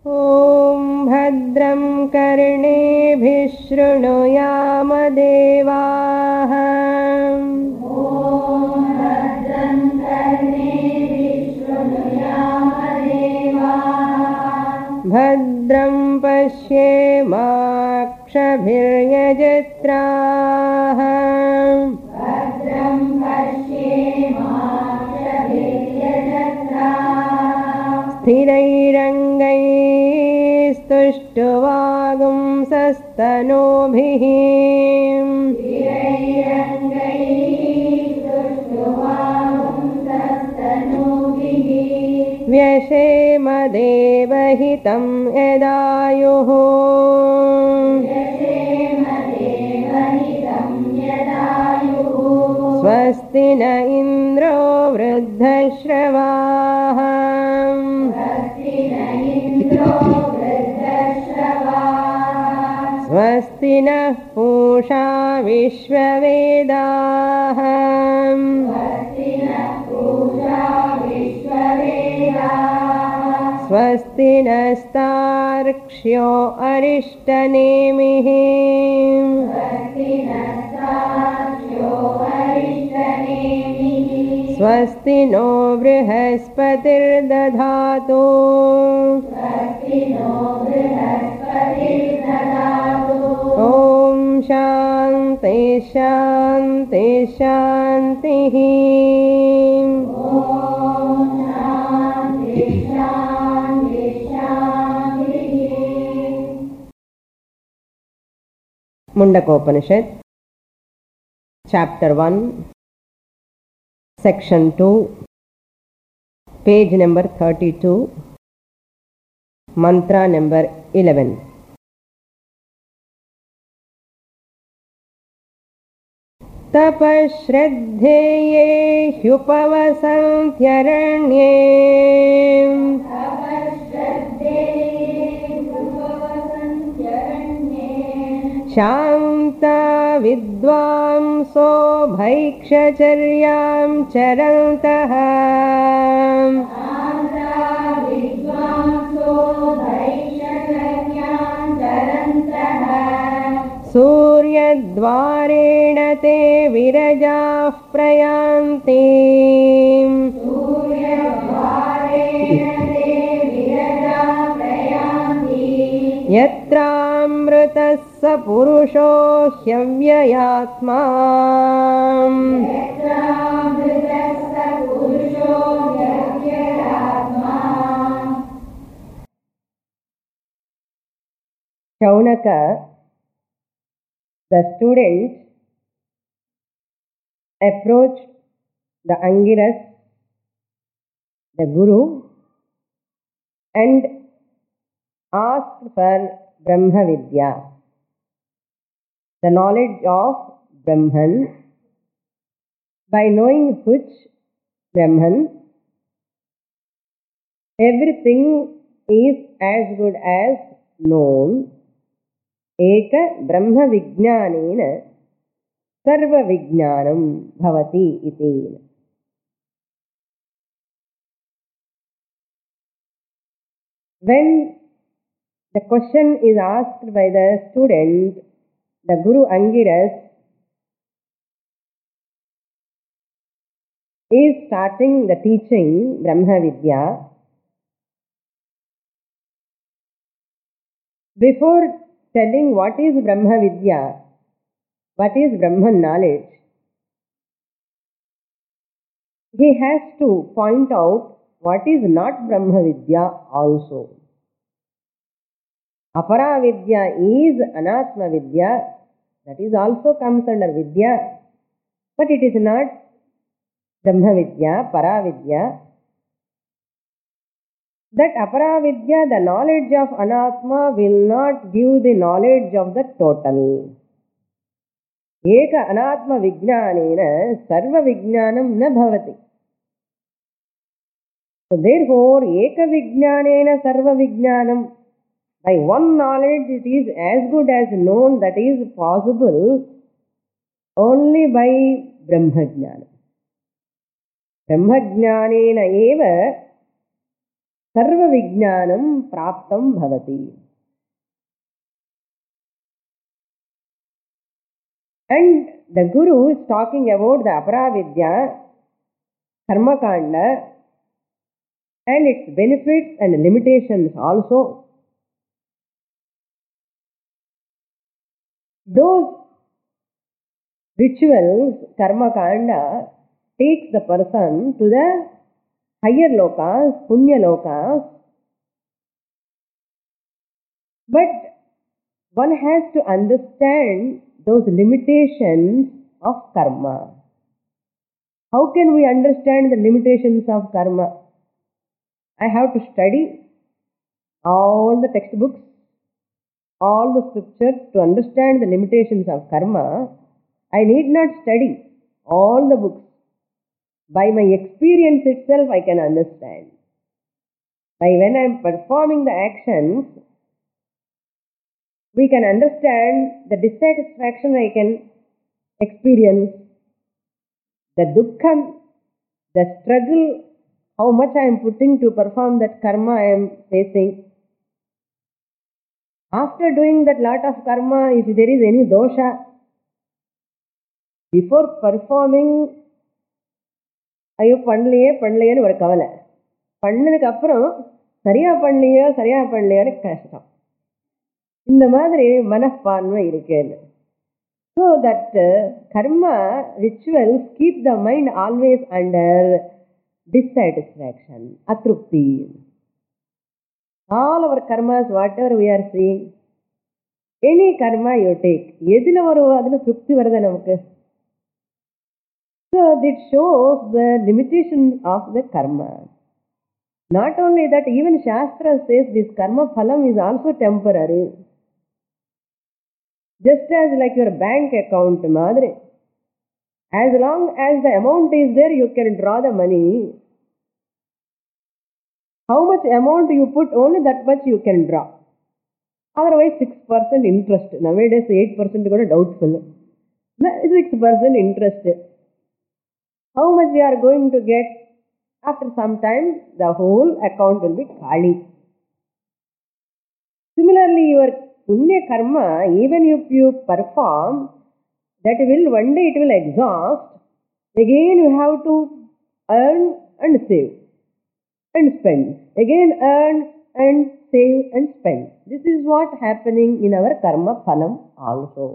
ॐ भद्रं कर्णेभिः शृणुयाम देवाः। भद्रं पश्येमाक्षभिर्यजत्राः। स्थिरैरङ्गैस्तुष्टुवागुंसस्तनूभिः। व्यशेम देवहितं यदायुः। स्वस्ति न इन्द्रो वृद्धश्रवाः। स्वस्ति नः पूषा विश्ववेदाः। स्वस्ति नस्तार्क्ष्यो अरिष्टनेमिः। स्वस्ति नो बृहस्पतिर्दधातु। ॐ शान्ति शान्ति शान्तिः। Mundakopanishad chapter 1 section 2 page number 32 mantra number 11. तपश्रद्धेये ह्युपवसन्त्यरण्ये। शान्ता विद्वांसो भैक्षचर्यां चरन्तः। सूर्यद्वारेण ते विरजाः प्रयान्ति। यत्रामृतः स पुरुषो ह्यव्ययात्मा। Shaunaka, the students approached the Angiras, the Guru, and asked for Brahma Vidya, the knowledge of Brahman. By knowing which Brahman, everything is as good as known. Eka Brahma Vijnanena Sarva Vijnanam Bhavati iti. When the question is asked by the student, the Guru Angiras is starting the teaching Brahma Vidya. Before telling what is Brahma Vidya, what is Brahman knowledge, he has to point out what is not Brahma Vidya also. Apara Vidya is Anatma Vidya, that is also comes under Vidya, but it is not Brahma Vidya, Para Vidya. That Apara Vidya, the knowledge of Anatma, will not give the knowledge of the total. Eka Anatma Vijnanena Sarva Vijnanam na bhavati. So therefore, Eka Vijnanena Sarva Vijnanam, by one knowledge it is as good as known, that is possible only by Brahmajnana. Brahmajnanena eva sarva vijnanam praptam bhavati. And the Guru is talking about the Aparavidya, Karma Kanda, and its benefits and limitations also. Those rituals, Karma Kanda, takes the person to the higher lokas, Punya lokas. But one has to understand those limitations of karma. How can we understand the limitations of karma? I have to study all the textbooks, all the scriptures to understand the limitations of karma. I need not study all the books. By my experience itself, I can understand. By when I am performing the actions, we can understand the dissatisfaction I can experience, the dukkham, the struggle, how much I am putting to perform that karma I am facing. After doing that lot of karma, if there is any dosha, before performing, ஐயோ பண்ணலையேன்னு ஒரு கவலை, பண்ணதுக்கு அப்புறம் சரியா பண்ணலையோன்னு கஷ்டம். இந்த மாதிரி மனப்பான்மை இருக்குன்னு. So that karma rituals keep the mind always under dissatisfaction, atrupti. All our karmas, whatever we are seeing, any karma you take, எதுல அதுல திருப்தி வருது நமக்கு. So this shows the limitations of the karma. Not only that, even Shastra says this karma phalam is also temporary. Just as like your bank account madre, as long as the amount is there, you can draw the money. How much amount you put, only that much you can draw. Otherwise 6% interest. Nowadays 8% got doubtful. 6% interest. How much you are going to get? After some time, the whole account will be khali. Similarly, your punya karma, even if you perform, that will one day it will exhaust. Again you have to earn and save and spend. Again earn and save and spend. This is what happening in our karma phalam also.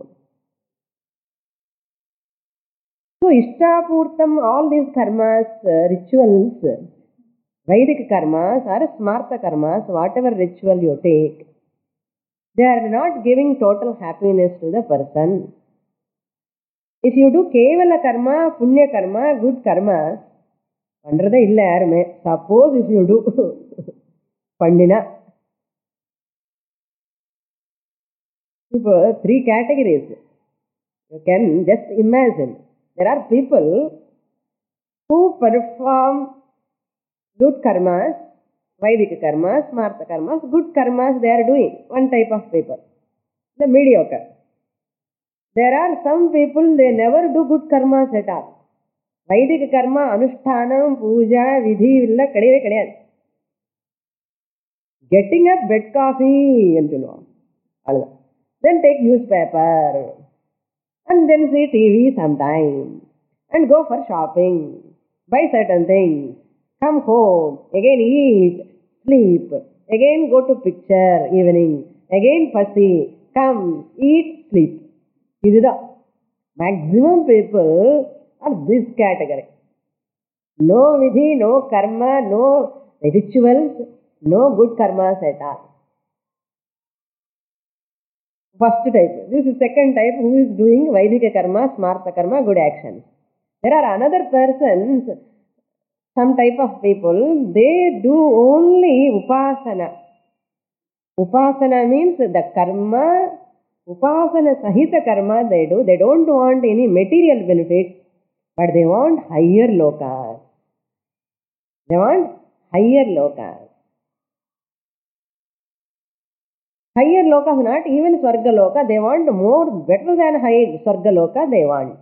So Ishtapurtam, all these karmas, rituals, Vedic karmas or Smartha karmas, whatever ritual you take, they are not giving total happiness to the person. If you do kevala karma, punya karma, good karmas, பண்றதே இல்லை யாருமே. Suppose if you do பண்ணினா, இப்போ 3 categories. You can just imagine. There are people who perform good karmas, Vedic karmas, Smartha karmas, good karmas they are doing. One type of people, the mediocre. There are some people, they never do good karmas at all. Vedic karma, Anushtanam, Puja, Vidhi, illa kadeve kadiyadu. Getting up, bed coffee, and then take newspaper, and then see TV sometime, and go for shopping, buy certain things, come home, again eat, sleep, again go to picture, evening, again pussy, come, eat, sleep. This is the maximum people are this category. No vidhi, no karma, no rituals, no good karmas at all. First type. This is second type, who is doing Vedic karma, Smartha karma, good actions. There are another persons, some type of people, they do only upasana. Upasana means the karma, upasana sahita karma they do. They don't want any material benefits, but they want higher lokas. They want higher lokas. Higher lokas, not even Swarga loka. They want more, better than high Swarga loka they want.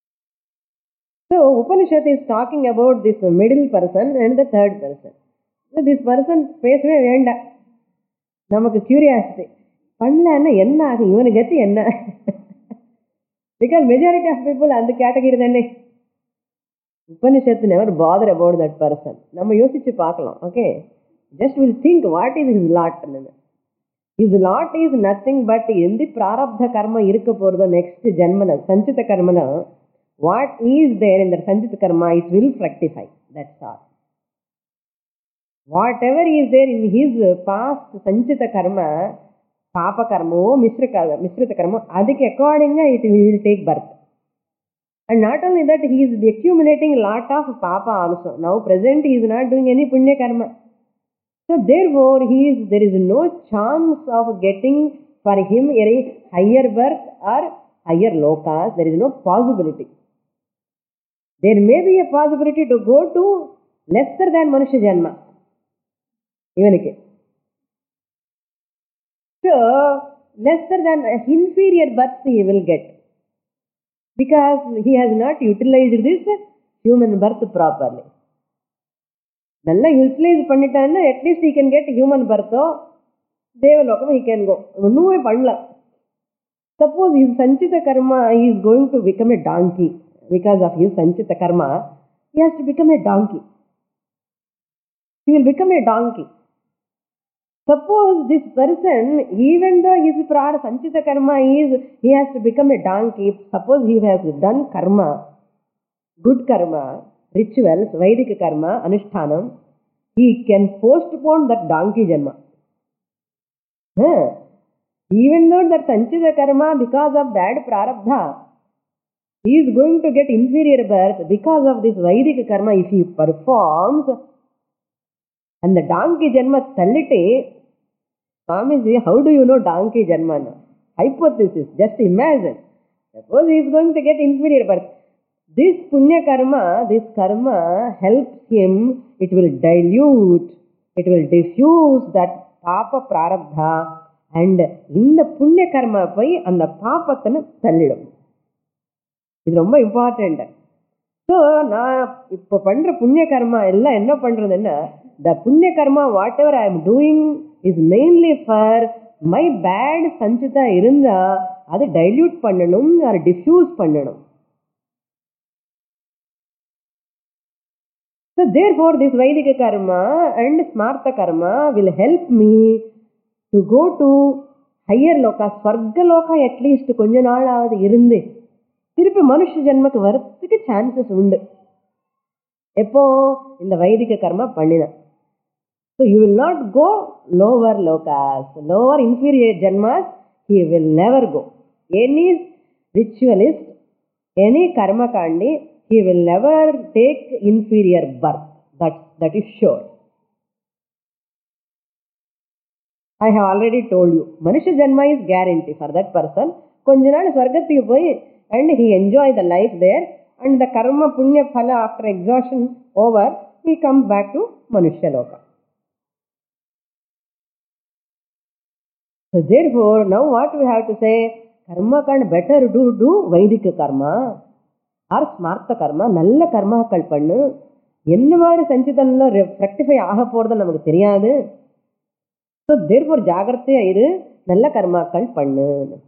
So Upanishad is talking about this middle person and the third person. This person பேசவே வேண்டாம். நமக்கு curiosity பண்ணலன்னா என்ன ஆகும், இவனுக்கு கத்தி என்ன? Because majority of people அந்த கேட்டகரி தானே. Upanishad never bother about that person. நம்ம யோசிச்சு பார்க்கலாம். Okay, just will think what is his lot. His lot is nothing but எந்த பிராரப்த கர்மம் இருக்க போறதோ நெக்ஸ்ட் ஜென்மல சஞ்சித கர்மல, what is there in that sanchita karma it will fructify. That's all. Whatever is there in his past sanchita karma, papa karma, mishrita karma, adhik according it will take birth. And not only that, he is accumulating a lot of papa also. Now present he is not doing any punya karma. So therefore there is no chance of getting for him a higher birth or higher lokas. There is no possibility. There may be a possibility to go to lesser than Manushya Janma. இவனுக்கு so lesser than inferior birth he will get because he has not utilized this human birth properly. நல்லா utilise பண்ணிட்டான்னா at least he can get human birth or Devalokam he can go. ஒண்ணுமே பண்ணல. Suppose his sanchita karma he is going to become a donkey. Because of his sanchita karma he has to become a donkey. He will become a donkey. Suppose this person, even though his sanchita karma is, he has to become a donkey. Suppose he has done karma, good karma, rituals, Vedic karma, anushtanam, he can postpone that donkey janma. Even though that sanchita karma, because of bad prarabdha, he is going to get inferior birth. Because of this Vedic karma, if he performs, and the donkey janma tallite, Swamiji, how do you know donkey janma? Hypothesis, just imagine. Suppose he is going to get inferior birth. This punya karma, this karma helps him, it will dilute, it will diffuse that papa prarabdha and in the punya karma poi and the papathana tallidum. இது ரொம்ப important. So நான் இப்போ பண்ற புண்ணிய கர்மா எல்லாம் என்ன பண்றதுன்னா, the punya karma whatever I am doing is mainly for my bad sanchita இருந்தா அது டைல்யூட் பண்ணணும் or diffuse பண்ணணும். So therefore this Vaidika karma and smartha karma will help me to go to higher loka, swarga loka at least கொஞ்ச நாளாவது இருந்து திருப்பி மனுஷ ஜென்மக்கு வரத்துக்கு சான்சஸ் உண்டு. எப்போ இந்த வைதிக கர்மா பண்ணினா. So you will not go lower lokas, lower inferior janmas, he will never go. Any ritualist, any karma kandi, he will never take inferior birth. That is sure. I have already told you, Manusha Janma is guarantee for that person. கொஞ்ச நாள் ஸ்வர்கத்துக்கு போய் and he enjoy the life there and the karma punya phala after exhaustion over, he comes back to Manushya Loka. So therefore, now what we have to say, karma can better do Vaidika karma or smartha karma, நல்ல கர்மாக்கள் பண்ணு. என்ன மாதிரி சஞ்சிதன்ல rectify ஆக போறது நமக்கு தெரியாது. So therefore ஜாகிரதையா இரு, நல்ல கர்மாக்கள் பண்ணு.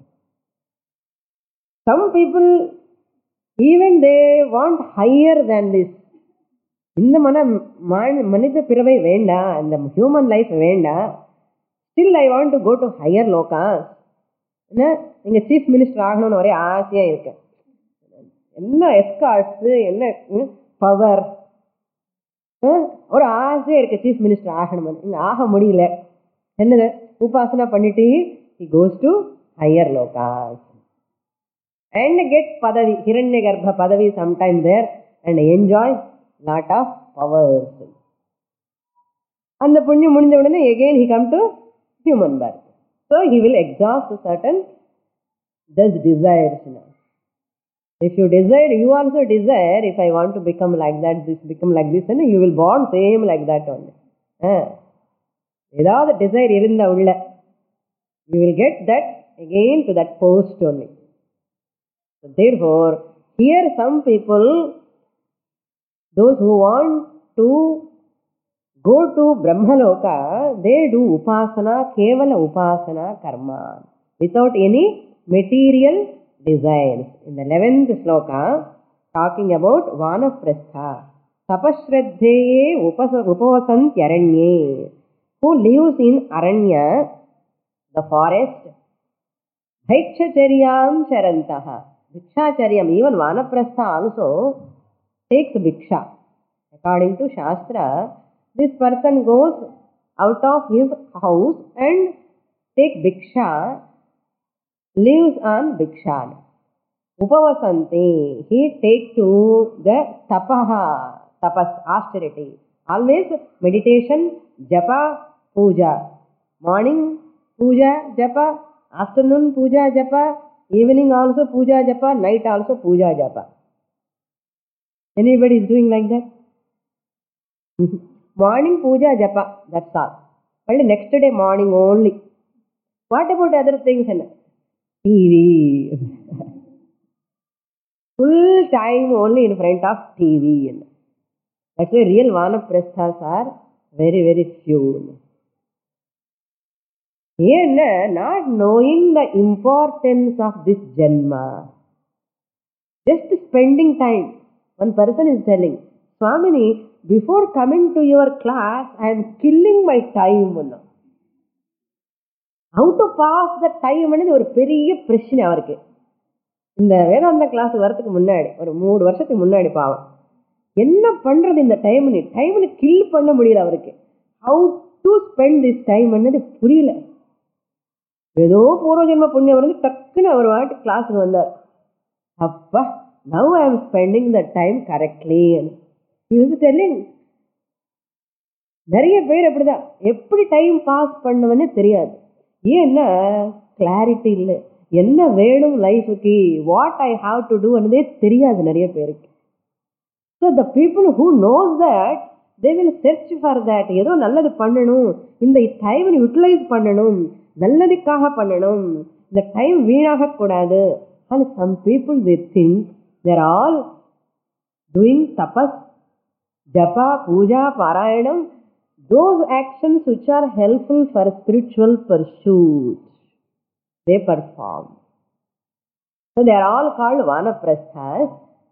Some people even they want higher than this. இந்த மனித பிறவை வேண்டாம், இந்த ஹியூமன் லைஃப் வேண்டாம், still I want to go to higher lokas. என்ன நீங்க சீஃப் மினிஸ்டர் ஆகணும்னு ஒரே ஆசையா இருக்கு. என்ன எஸ்கார்ட்ஸ், என்ன பவர், ஒரு ஆசையா இருக்கு சீஃப் மினிஸ்டர் ஆகணும். இங்க ஆக முடியல. என்னது உபாசனா பண்ணிட்டு he goes to higher lokas and get padavi, hiranyagarbha padavi sometime there and enjoy lot of powers. And the punya mudinja udane again he come to human birth. So he will exhaust certain those desires now. If you desire, you also desire, if I want to become like that, this become like this, and you will born same like that only. Without the desire irunda ulla, you will get that again to that post only. So therefore, here some people, those who want to go to Brahmaloka, they do upasana, kevala upasana karma, without any material desires. In the 11th sloka, talking about Vanaprastha. Tapashraddheye upavasantyaranye, who lives in Aranya, the forest. Bhikshacharyaam charantaha. Bhikshacharyam, even Vanaprastha also takes bhiksha. According to Shastra, this person goes out of his house and take bhiksha, lives on bhiksha. Upavasante, he take to the tapaha, tapas, austerity. Always meditation, japa, puja. Morning puja, japa, afternoon puja, japa, evening also puja, japa, night also puja, japa. Anybody is doing like that? Morning puja, japa, that's all. Only next day morning only. What about other things? TV. Full time only in front of TV. That's why real Vanaprasthas are very, very few. Here, not knowing the importance of this Janma, just spending time. One person is telling, Swamini, before coming to your class, I am killing my time. How to pass the time is a very பிரச்சனை. இந்த வேதாந்த class வரதுக்கு முன்னாடி ஒரு 3 வருஷத்துக்கு முன்னாடி பாவம் என்ன பண்றது இந்த டைம்னு கில் பண்ண முடியல அவருக்கு. How to spend this time என்னது புரியல. ஏதோ பூர்வஜன்ம புண்ணியம் வந்து டக்குன்னு அவர் வாட்டி கிளாஸுக்கு வந்தார். அப்பா, now I am spending the time correctly. He was telling, நிறைய பேர் அப்படிதான், எப்படி டைம் பாஸ் பண்ணுவன்னு தெரியாது. ஏன்னா கிளாரிட்டி இல்லை, என்ன வேணும் லைஃபுக்கு, what I have to do ಅನ್ನೋದೇ தெரியாது நிறைய பேருக்கு. So the people who knows that they will search for that. ஏதோ நல்லது பண்ணணும், இந்த டைமை யூட்டிலைஸ் பண்ணணும், நல்லதுக்காக பண்ணணும், இந்த டைம் வீணாகக்கூடாது. And some people the think they're all doing tapas, japa, Pooja, பாராயணம், those actions which are helpful for spiritual pursuit, they perform. So they are all called Vanaprasthas.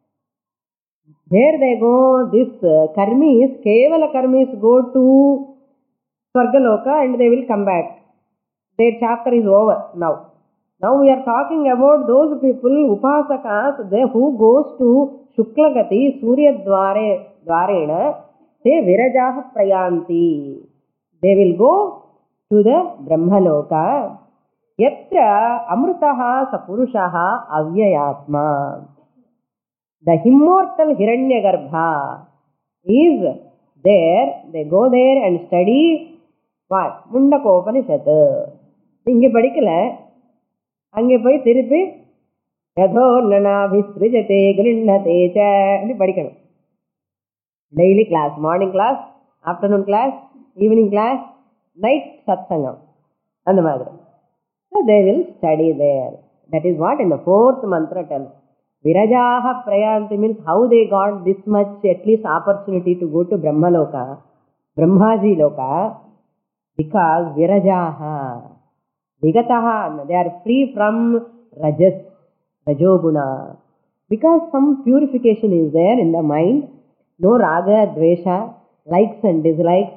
Where they go, this karmis, kevala karmis go to Swargaloka and they will come back. Their chapter is over now. Now we are talking about those people, upasakas, they who goes to Shuklagati, Surya Dwarena, they virajaha prayanti. They will go to the Brahmaloka. Yatra amrutaha sapurushaha avyayatma. The immortal Hiranyagarbha is there. They go there and study what? Mundakopanishad. இங்கே படிக்கல, அங்கே போய் திருப்பி யதோ நனாபிஸ்ருஜதே கிருண்ணதே ச அப்படி படிக்கணும். Daily class, morning class, afternoon class, evening class, night சத்சங்கம், அந்த மாதிரி. So they will study there. That is what in the 4th mantra tells. Virajaha prayanti means how they got this much at least opportunity to go to Brahmaloka, Brahmaji Loka, because virajaha, vigataha, they are free from rajas, rajoguna, because some purification is there in the mind. No raga, dvesha, likes and dislikes.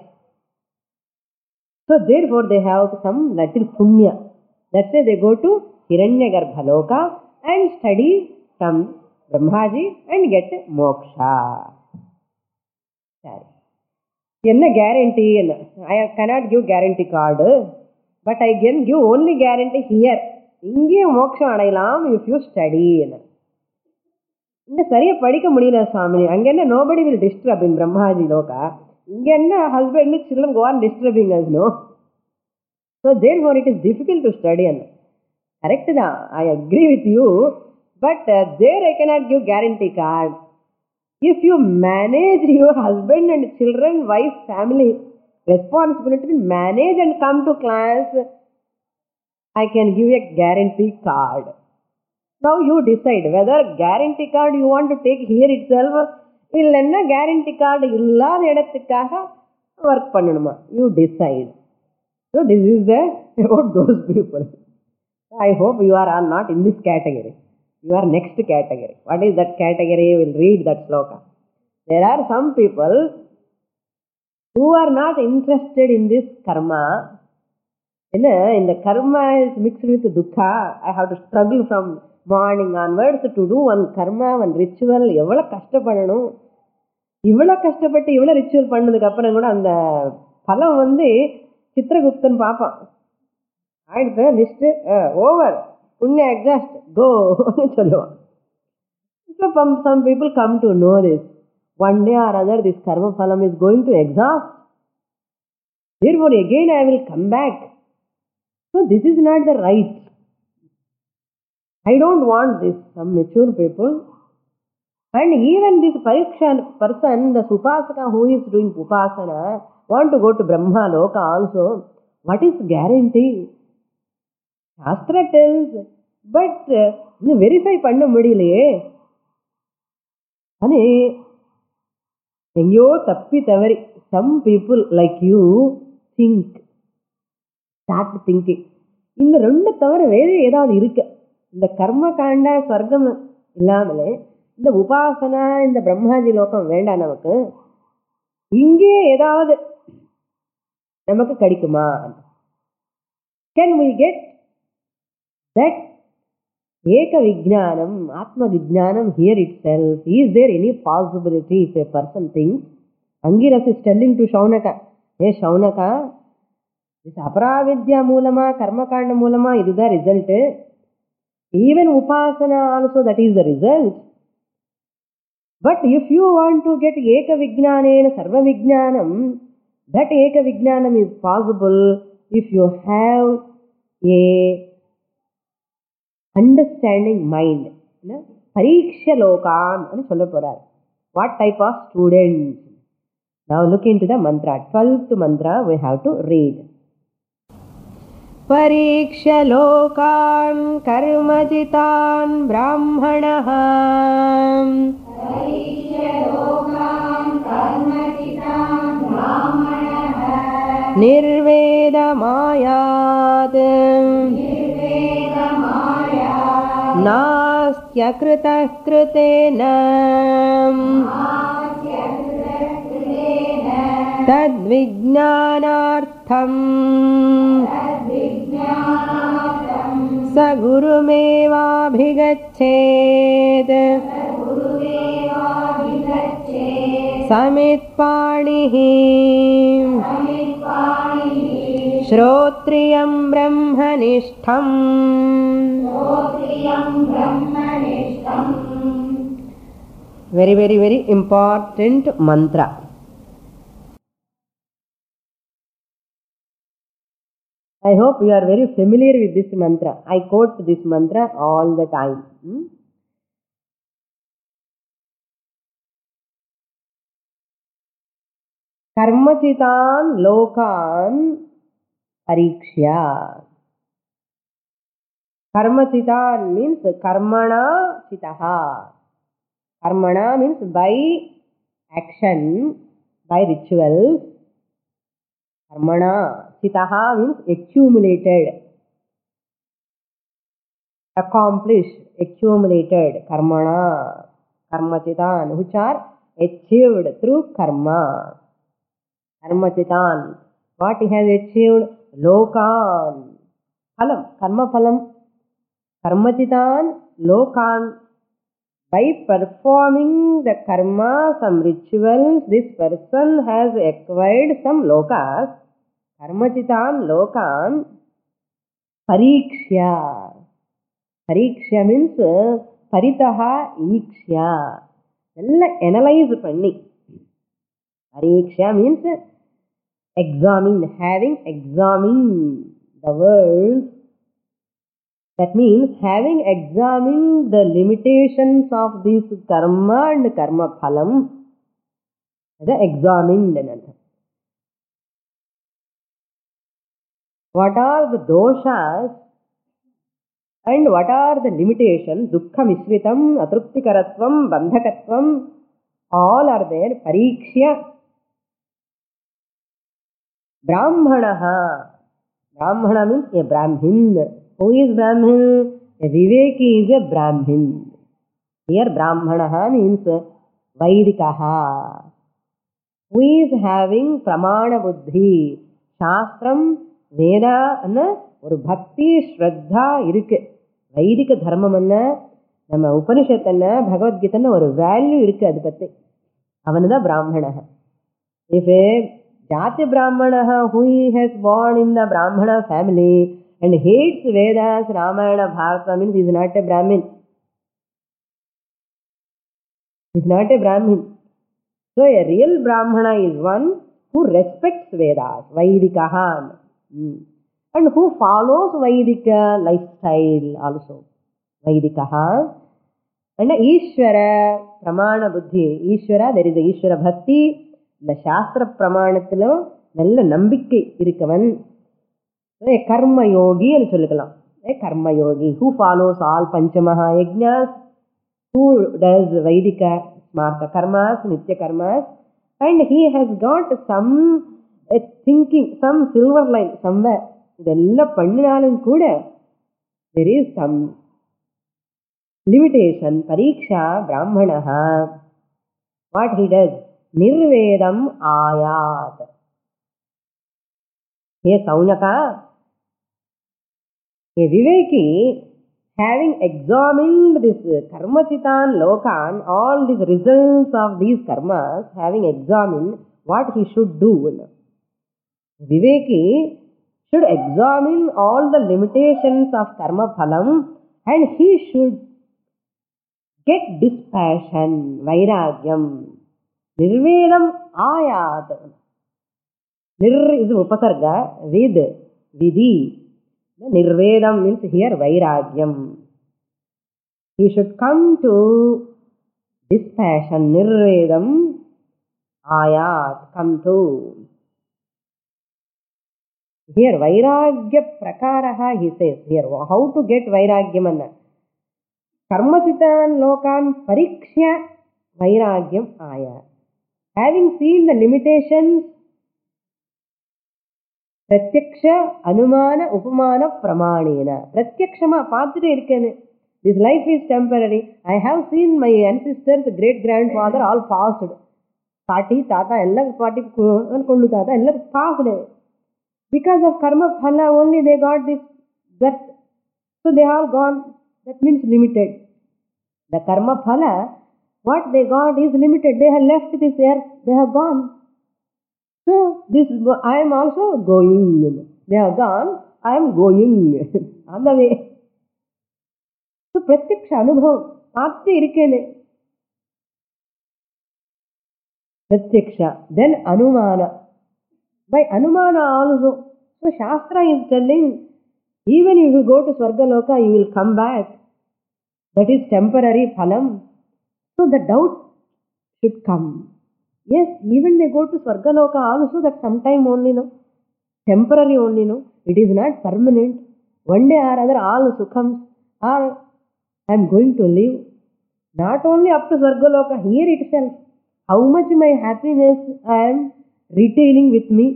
So therefore they have some little punya. That's why they go to Hiranyagarbha Loka and study from Brahmaji and get moksha. Sorry. Enna guarantee? I cannot give guarantee card, but I can give only guarantee here. Inge moksha adailam if you study. இங்க சரியா படிக்க முடியல சுவாமி, அங்க என்ன nobody will disturb in Brahmaji Loka. இங்க என்ன husband and children go on disturbing us, no? So therefore it is difficult to study. Correct da, I agree with you, but there I cannot give guarantee card. If you manage your husband and children, wife, family responsibility, manage and come to class, I can give a guarantee card. Now you decide whether guarantee card you want to take here itself, இல்லைன்னா guarantee card இல்லாத இடத்துக்காக work பண்ணணுமா? You decide. So this is about those people. I hope you are all not in this category. You are next category. What is that category? We will read that sloka. There are some people who are not interested in this karma. In the karma is mixed with dukkha. I have to struggle from morning onwards to do one karma, one ritual. எவ்வளோ கஷ்டப்படணும், இவ்வளோ கஷ்டப்பட்டு இவ்வளோ ritual பண்ணதுக்கு அப்புறம் கூட அந்த பலம் சித்திரகுப்தன் பார்ப்பான். ஆயிடுத்து லிஸ்ட்டு ஓவர், புண்ணிய எக்ஸாஸ்ட், கோ சொல்லுவான். So some people come to know this. One day or other this karma phalam is going to exhaust. Therefore again I will come back. So this is not the right. I don't want this. Some mature people, and even this pariksha person, the upasaka who is doing upasana, want to go to Brahma Loka also. What is guarantee? Shastra tells, but verify பண்ண முடியலையே. அனே எங்கேயோ தப்பி தவறி. Some people like you think, start thinking, இந்த ரெண்டு தவிர வேறு ஏதாவது இருக்கு. இந்த கர்ம காண்ட ஸ்வர்க்கம் இல்லாமலே இந்த உபாசனா, இந்த பிரம்மாஜி லோகம் வேண்டாம் நமக்கு, இங்கே ஏதாவது நமக்கு கிடைக்குமா? Can we get that Eka Vijnanam, Atma Vijnanam here itself? Is there any possibility if a person thinks? Angiras is telling to Shaunaka, hey Shaunaka, this aparavidya moolama, karma kanda moolama, this is the result. Even upasana also, that is the result. But if you want to get Eka Vijnanena Sarva Vijnanam, that Eka Vijnanam is possible if you have a understanding mind. Pariksha Lokan anu solla porar. What type of students? Now look into the mantra. 12th mantra we have to read. Pariksha Lokan karmajitan brahmanah. Pariksha Lokan karmajitan brahmanah. Nirvedamayat. नास्त्यकृतः कृतेन तद्विज्ञानार्थम् स गुरुमेवाभिगच्छेत् समित्पाणिः श्रोत्रियं ब्रह्मनिष्ठम्. Very, very, very important mantra. I hope you are very familiar with this mantra. I quote this mantra all the time. Karmachitan lokan parikshya. Karmachitan means karmana chitaha. Karmana means by action, by rituals. Karmana chitaha means accumulated, accomplished, accumulated. Karmana, karmachitan, which are achieved through karma. Karmachitan, what he has achieved? Lokan, phalam, karma phalam. Karmachitan lokan, by performing the karma, some rituals, this person has acquired some lokas. Karmachitan lokan parikshya. Parikshya means paritaha ikshya. Analyze panni. Parikshya means examine, having examined the world. That means having examined the limitations of this karma and karma phalam, the examined. What are the doshas and what are the limitations? Dukkha misritam, atruptikaratvam, bandhakatvam, all are there. Parikshya. Brahmanaha. Brahmana means a Brahmin. Who is Brahmin? A Viveki is a Brahmin. Here Brahmanaha means Vaidikaha. Who is having Pramana Buddhi. Shastram, Veda, ஒரு பக்தி ஸ்ரத்தா இருக்கு. வைதிக தர்மம் என்ன, நம்ம உபனிஷத்து என்ன, பகவத்கீதை ஒரு value இருக்கு. அது பத்தி அவனுதான் பிராமணக. If a Jati Brahmana who has born in the Brahmana family and hates Vedas, Ramayana, Bharata means he is not a Brahmin. He is not a Brahmin. So a real Brahmana is one who respects Vedas, Vaidikaha, and who follows Vaidika lifestyle also. Vaidikaha. And Ishvara, Pramana Buddhi. Ishvara, there is a Ishvara Bhakti. இந்த சாஸ்திர பிரமாணத்திலும் நல்ல நம்பிக்கை இருக்கவன் கர்மயோகி என்று சொல்லிக்கலாம். Karmayogi who follows all panchamaha yajnas, who does Vaidika smarta karmas, nitya karmas, and he has got some thinking, some silver line somewhere. இதெல்லாம் பண்ணினாலும் கூட there is some limitation. Pariksha Brahmanaha, what he does? Nirvedam ayat. Hey Saunaka, a Viveki, having examined this karmachitan lokan, all these results of these karmas, having examined what he should do. Viveki should examine all the limitations of karma phalam and he should get dispassion, vairagyam. Nirvedam ayat. Nir is upasarga, vid, vidhi. Nirvedam means here vairagyam. He should come to dispassion. Nirvedam ayat. Come to. Here vairagya prakaraha he says. Here how to get vairagyam anna. Karmachitan lokan parikshya vairagyam ayat. Having seen the limitations, Pratyaksha, Anumana, Upamana, Pramanena. Pratyakshama, Pathre irkene. This life is temporary. I have seen my ancestors, great grandfather, all passed. Pati, Tata, ella Pati, Kondu Tata, ella passed. Because of karma phala only they got this birth. So they are gone. That means limited. The karma phala, what they got is limited. They have left this earth. They have gone. So this I am also going. They have gone. I am going on the way. So Pratyaksha Anubhav. Paathe irukene. Pratyaksha. Then Anumana. By Anumana also. So Shastra is telling, even if you go to Swargaloka, you will come back. That is temporary phalam. So the doubt should come. Yes, even they go to Swargaloka also, that sometime only, no? Temporary only, no? It is not permanent. One day or other all sukhams are, I am going to live. Not only up to Swargaloka, here itself. How much my happiness I am retaining with me.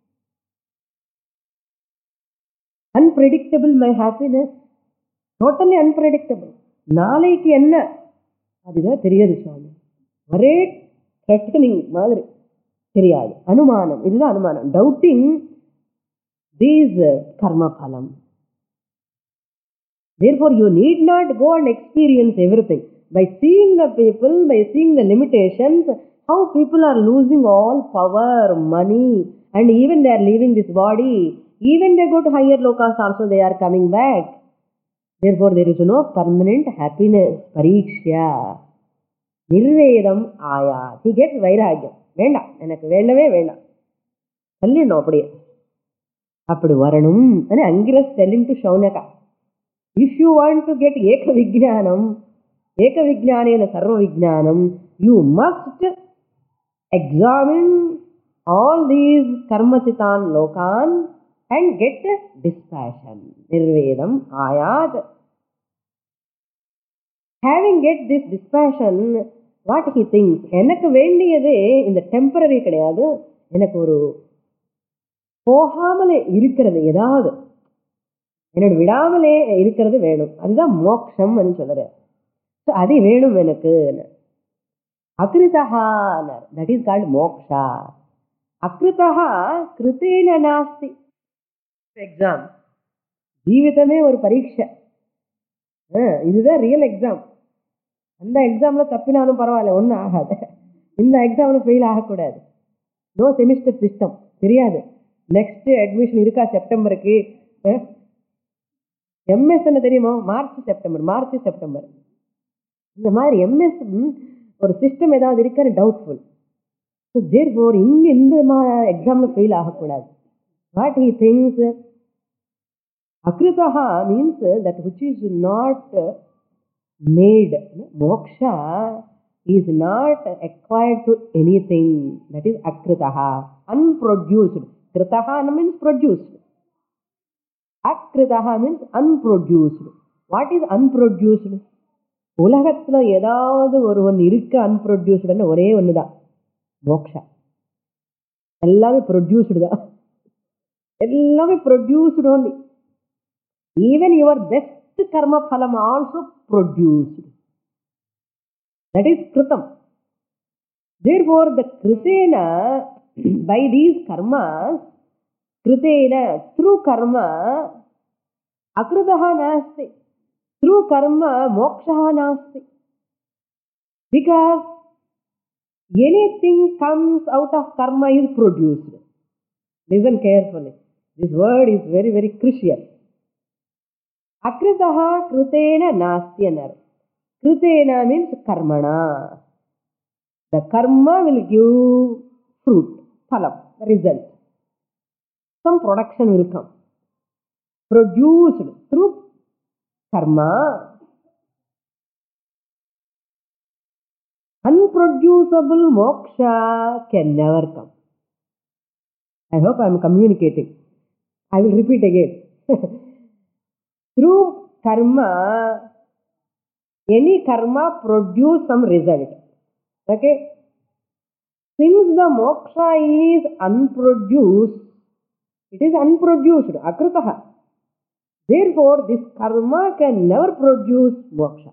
Unpredictable my happiness. Totally unpredictable. நாளைக்கு என்ன அதுதான் தெரியாது சுவாமி. ஒரே threatening மாதிரி தெரியாது. அனுமானம், இதுதான் அனுமானம். Doubting these karma phalam. Therefore you need not go and experience everything. By seeing the people, by seeing the limitations, how people are losing all power, money, and even they are leaving this body. Even they go to higher lokas also, they are coming back. Therefore there is no permanent happiness. Pariksha. Nirvedam ayat. He gets vairagyam. வேண்டாம், எனக்கு வேண்டவே வேண்டாம், சொல்லிடணும் அப்படியே. அப்படி வரணும். Angiras telling to Shaunaka, if you want to get Eka Vijnanam, Eka Vijnanena Sarva Vijnanam, you must examine all these karmachitan lokan and get dispassion. Nirvedam ayat. Having get this dispassion, what he thinks, எனக்கு வேண்டியது இந்த temporary கிடையாது, எனக்கு ஒரு போகாமலே இருக்கிறது, ஏதாவது என்னோட விடாமலே இருக்கிறது வேணும், அதுதான் மோட்சம் சொல்ற. அது வேணும் எனக்கு. Akrita, that is called moksha. அகிருதா கிருத்தேன நாஸ்தி. எக்ஸாம், ஜீவிதமே ஒரு பரீட்சை. இதுதான் ரியல் எக்ஸாம். அந்த எக்ஸாம்ல தப்பினாலும் பரவாயில்ல, ஒன்றும் ஆகாது. இந்த எக்ஸாம்ல ஃபெயில் ஆகக்கூடாது. நோ செமிஸ்டர் சிஸ்டம், தெரியாது. நெக்ஸ்ட் அட்மிஷன் இருக்கா செப்டம்பருக்கு. எம்எஸ் என்ன தெரியுமோ, மார்ச் செப்டம்பர். இந்த மாதிரி எம்எஸ் ஒரு சிஸ்டம் ஏதாவது இருக்கான்னு டவுட்ஃபுல். Therefore, இங்க இந்த எக்ஸாம்ல ஃபெயில் ஆகக்கூடாது. What he thinks, akritaha means that which is not made. Moksha is not acquired to anything. That is akritaha, unproduced. Kritaha means produced. Akritaha means unproduced. What is unproduced? உலகத்துல ஏதாவது ஒன்று இருக்கு அன்ப்ரொடியூஸ்டு, ஒரே ஒண்ணுதான் மோக்ஷா. எல்லாமே ப்ரொடியூஸ்டு தான், எல்லாமே produced only. Even your best karma phalam also produced. That is kritam. Therefore, the kritena, by these karmas, kritena, through karma, akritaha nasti. Through karma, moksha nasti. Because anything comes out of karma is produced. Listen carefully. This word is very, very crucial. Akritaha kritena nasti anar. Kritena means karmana. The karma will give fruit, phalam, result. Some production will come. Produced through karma. Unproducible moksha can never come. I hope I am communicating. I will repeat again. Through karma, any karma produce some result. Okay? Since the moksha is unproduced, it is unproduced, akritaha. Therefore, this karma can never produce moksha.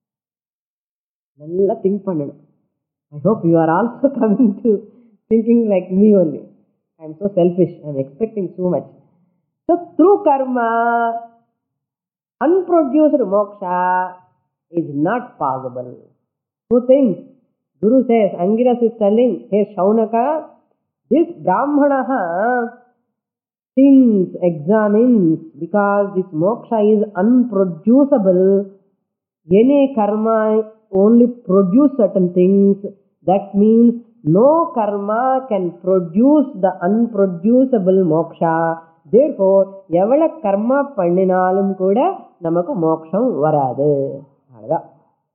நல்லா think பண்ணணும். I hope you are also coming to thinking like me only. I am so selfish. I am expecting so much. So, through karma, unproduced moksha is not possible. Who thinks? Guru says, Angiras is telling, hey Shaunaka, this Brahmanaha thinks, examines, because this moksha is unproducible. Any karma only produce certain things. That means no karma can produce the unproducible moksha. Therefore, எவ்வளவு கர்மா பண்ணினாலும் கூட நமக்கு மோட்சம் வராது. அவ்வளவுதான்.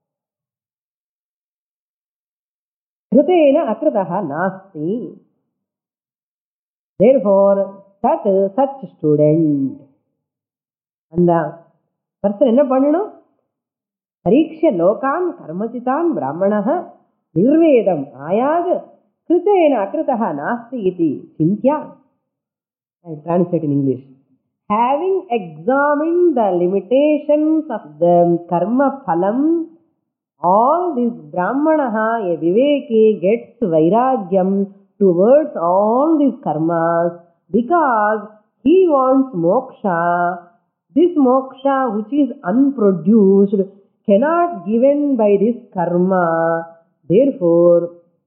கிருதேன அக்ருதஹ நாஸ்தி. Therefore, such student, அந்த person என்ன பண்ணணும்? பரீட்ச லோகான் கர்மசிதான் பிராமணः நிர்வேதம் ஆயாது கிருதேன அக்ருதஹ நாஸ்தி இதி சிந்த்யா. I translate in English. Having examined the limitations of the karma phalam, all this brahmanaha, a viveki, gets vairagyam towards all these karmas because he wants moksha. This moksha which is unproduced cannot given by this karma. Therefore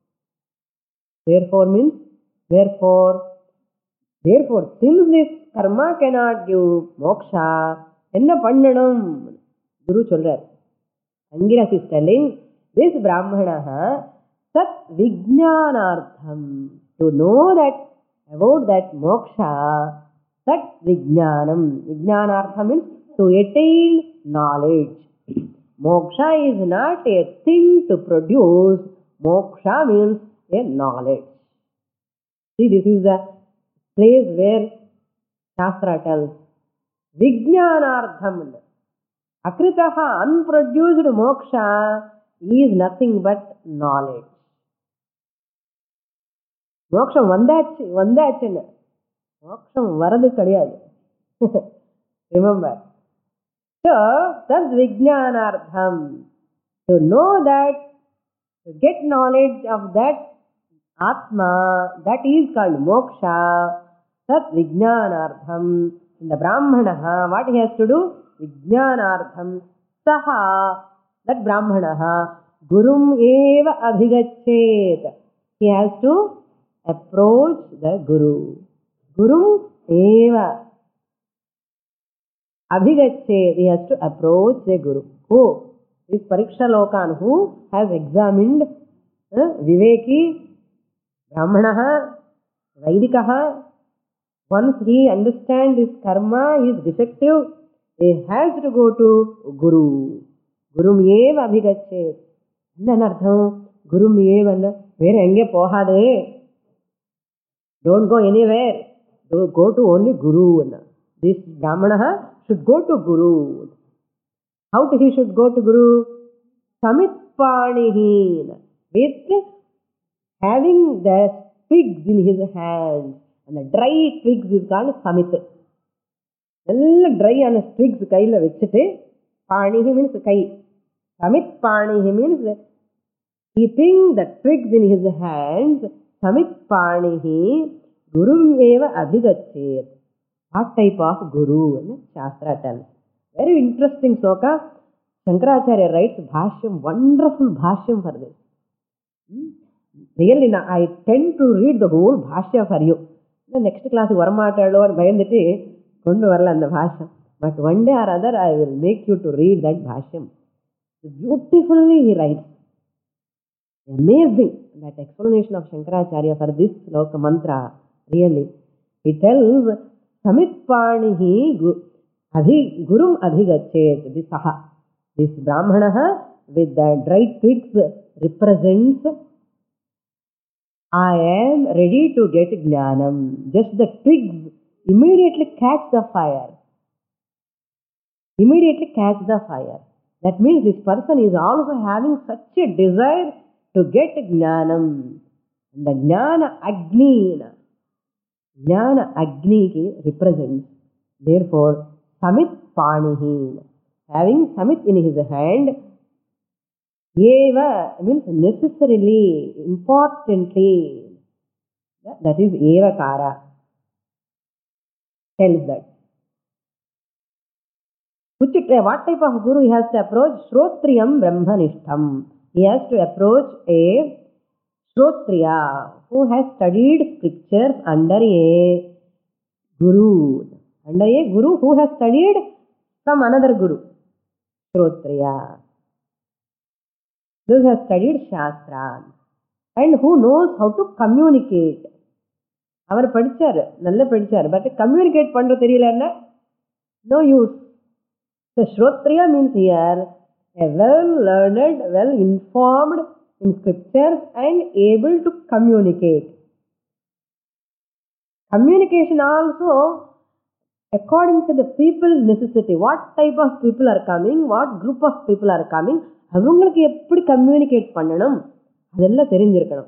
means therefore, since this karma cannot give moksha, enna pannanum? Guru சொல்றார். Angiras is telling, this brahmanaha sat vijnanartham, to know that about that moksha, sat vijnanam. Vijnanartham means to attain knowledge. Moksha is not a thing to produce. Moksha means a knowledge. See, this is the place where Shastra tells Vijnanartham. Akritaha, unproduced moksha is nothing but knowledge. Moksha vandachu. மோட்சம் வரது கிடையாது. Remember. So, tad vijnanartham. To know that, to get knowledge of that Atma, that is called moksha. Tad vijnanartham. In the Brahmana, what he has to do? Vijnanartham. Saha, that Brahmana, Gurum eva abhigachet. He has to approach the Guru. Gurum eva abhigachet. He has to approach the Guru. Who? This Pariksha Lokan, who has examined Viveki, Brahmana, Vaidikaha. Once he understands his karma is defective, he has to go to Guru. Gurum eva abhigachet. Enna artham? Gurum eva anna vera enge pohade. Don't go anywhere. Go to only Guru. This Brahmana should go to Guru. How he should go to Guru? Samitpanihi. With having the twigs in his hand. And the dry twigs is called samit. All dry and twigs kaila vechite. Panihi means kai. Samitpanihi means keeping the twigs in his hands. Samitpanihi gurum eva abhigachet. What type of guru? Shastra tells. Very interesting sloka. Shankaracharya writes bhashyam, wonderful bhashyam for this. Really, I tend to read the whole bhashya for you. The next class varamaatalo and bayanditi kondu varala and the bhashyam. But one day or other I will make you to read that bhashyam. Beautifully he writes. Amazing that explanation of Shankaracharya for this sloka mantra. Really, he tells Samitpanihi Gurum abhigachet. This saha, this Brahmana with the dry twigs represents I am ready to get jnanam. Just the twigs immediately catch the fire. Immediately catch the fire. That means this person is also having such a desire to get jnanam. The jnana agni represents. Therefore, samit panihi. Having samit in his hand, eva means necessarily, importantly. That is evakara. Tells that. What type of guru he has to approach? Shrotriyam Brahmanishtam. He has to approach a Shrotriya who has studied scriptures under a guru. Under a guru who has studied from another guru. Shrotriya. Those have studied Shastra and who knows how to communicate. அவர் படிச்சார், நல்லா படிச்சார், but communicate பண்ற தெரியலன்னா no use. So Shrotriya means here a well-learned, well-informed in scriptures and able to communicate. Communication also according to the people necessity. What type of people are coming, what group of people are coming, அவங்களுக்கு எப்படி communicate பண்ணணும் அதெல்லாம் தெரிஞ்சிருக்கணும்.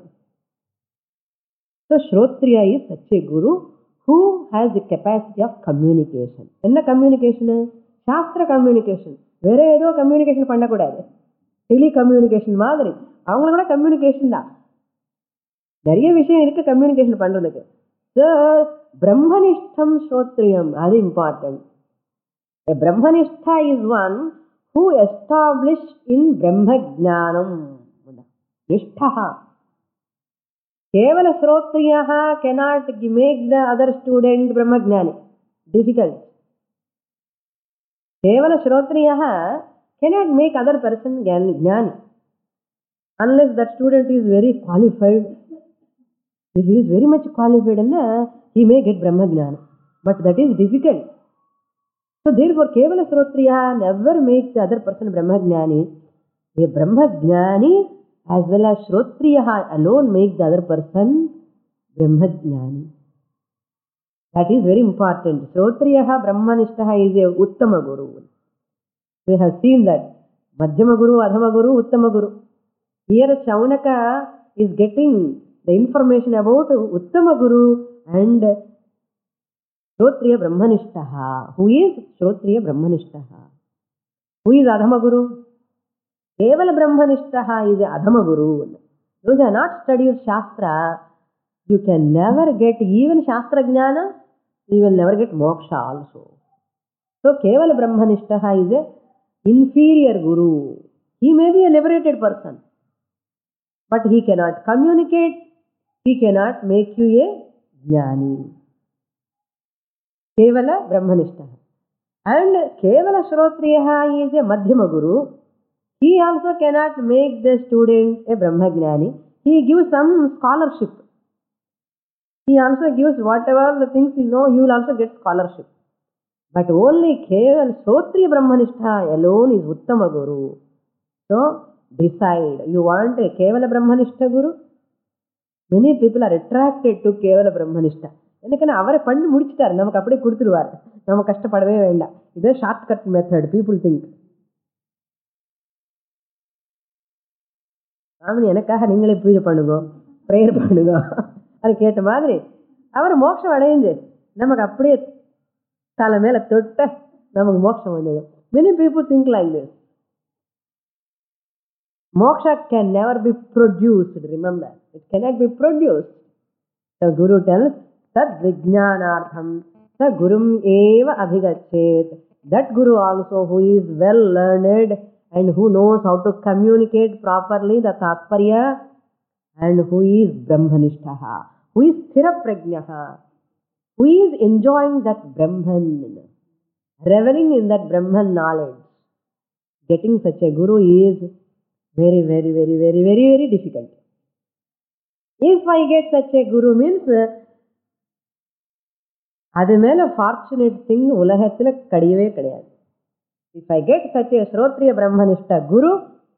So Shrotriya is such a guru who has the capacity of communication. என்ன communication? சாஸ்திர communication. வேற ஏதோ communication பண்ணக்கூடாது. டெலி கம்யூனிகேஷன் மாதிரி அவங்கள கூட கம்யூனிகேஷன் தான். நிறைய விஷயம் இருக்கு கம்யூனிகேஷன் பண்றதுக்கு. So பிரம்மனிஷ்டம் Shrotriyam, அது important. A Brahmanistha is one who established in Brahma Jnanam. Nishtha. Kevala Shrotriyaha cannot make the other student Brahma Jnani. Difficult. Kevala Shrotriyaha cannot make other person Jnani. Unless that student is very qualified. If he is very much qualified, he may get Brahma Jnana. But that is difficult. So therefore, Kevala Shrotriya never makes the other person Brahma Jnani. A Brahma Jnani as well as Shrotriya alone make the other person Brahma Jnani. That is very important. Shrotriya Brahmanishtaha is a Uttama Guru. We have seen that. Madhyama Guru, Adhama Guru, Uttama Guru. Here Shaunaka is getting the information about Uttama Guru and Shrotriya Brahmanishtaha. Who is Shrotriya Brahmanishtaha? Who is Adhama Guru? Kevala Brahmanishtaha is a Adhama Guru. Those who are not studied Shastra, you can never get even Shastra Jnana, you will never get Moksha also. So Kevala Brahmanishtaha is a inferior Guru. He may be a liberated person, but he cannot communicate, he cannot make you a Jnani. Kevala Brahmanishtaha. And Kevala Shrotriyaha is a Madhyama Guru. He also cannot make the student a Brahmagnani. He gives some scholarship. He also gives whatever the things you know, you will also get scholarship. But only Kevala Shrotriya Brahmanishta alone is Uttama Guru. So decide. You want a Kevala Brahmanishta Guru? Many people are attracted to Kevala Brahmanishta. ఎందుకని అవరే పండి ముడిచిటారు நமக்கு அப்படியே கொடுத்துருவார் நம்ம கஷ்டப்படவே வேண்டாம் இதே short cut method people think சாமி எனக்காக நீங்களே பூஜை பண்ணுங்க ப்ரேயர் பண்ணுங்க அது கேட்ட மாதிரி அவர் மோட்சம் அடைஞ்சு நமக்கு அப்படியே தலை மேல தொட்ட நமக்கு மோட்சம் வந்துடும் many people think like this moksha can never be produced remember it cannot be produced the guru tells tad vijnanartham sa gurum eva abhigachet that guru also who is well learned and who knows how to communicate properly the tatparya and who is brahmanishtaha who is sthira prajnaha who is enjoying that brahman reveling in that brahman knowledge getting such a guru is very very very very very very difficult if I get such a guru means அது மேல fortunate thing உலகத்துல கிடையவே கிடையாது if I get such a Shrotriya Brahmanishta Guru,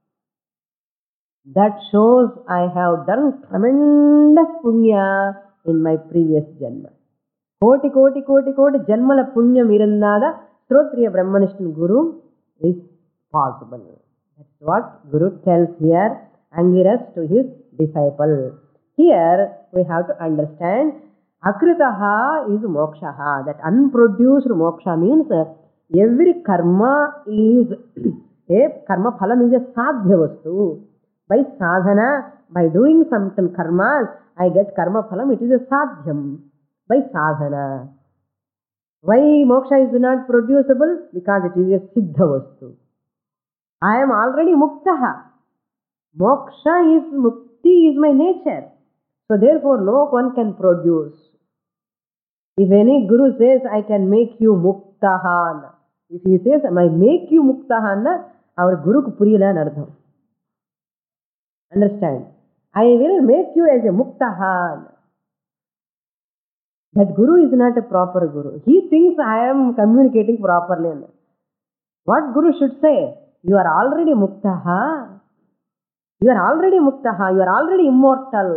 that shows I have done tremendous punya in my previous janma. Koti koti koti koti janmala punyam irundada Shrotriya Brahmanishta Guru is possible. That's what Guru tells here, Angiras to his disciple. Here we have to understand Akritaha is mokshaha. That unproduced moksha means every karma is a karma phalam is a sadhya vastu. By sadhana, by doing some karmas, I get karma phalam, it is a sadhyam. By sadhana. Why moksha is not producible? Because it is a siddha vastu. I am already muktaha. Moksha is mukti is my nature. So therefore no one can produce. If any guru says, I can make you muktahan. If he says, I make you muktahan, our guru ku puriyala ardham. Understand? I will make you as a muktahan. That guru is not a proper guru. He thinks I am communicating properly. What guru should say? You are already muktaha. You are already muktaha. You are already immortal.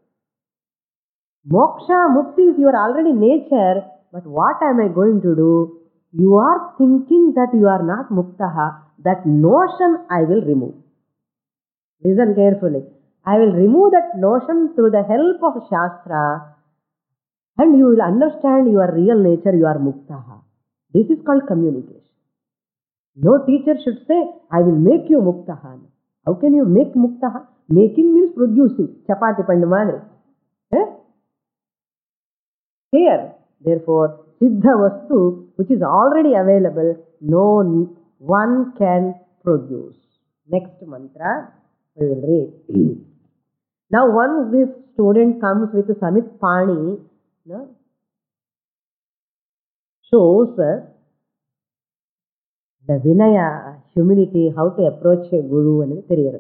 Moksha, mukti is your already nature, but what am I going to do? You are thinking that you are not muktaha. That notion I will remove. Listen carefully. I will remove that notion through the help of Shastra and you will understand your real nature, you are muktaha. This is called communication. No teacher should say, I will make you muktaha. How can you make muktaha? Making means producing. Chapati pandu madri. Here, therefore, siddha vastu, which is already available, no one can produce. Next mantra, we will read. Now, once this student comes with Samit Pani, shows the Vinaya, humility, how to approach a guru and the